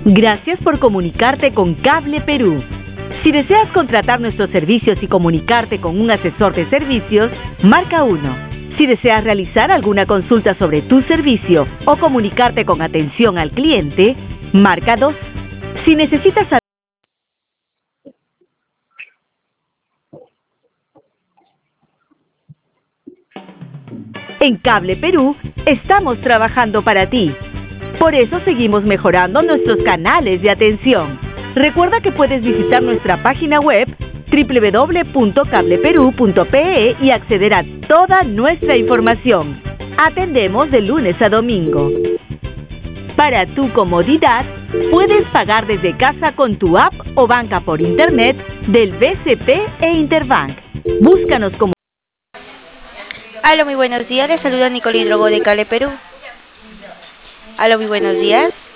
Gracias por comunicarte con Cable Perú. Si deseas contratar nuestros servicios y comunicarte con un asesor de servicios, marca 1. Si deseas realizar alguna consulta sobre tu servicio o comunicarte con atención al cliente, marca 2. Si necesitas En Cable Perú estamos trabajando para ti. Por eso seguimos mejorando nuestros canales de atención. Recuerda que puedes visitar nuestra página web www.cableperu.pe y acceder a toda nuestra información. Atendemos de lunes a domingo. Para tu comodidad, puedes pagar desde casa con tu app o banca por internet del BCP e Interbank. Búscanos como... Aló, muy buenos días. Les saluda Nicole Hidrogo de Cable Perú. Aló, muy buenos días.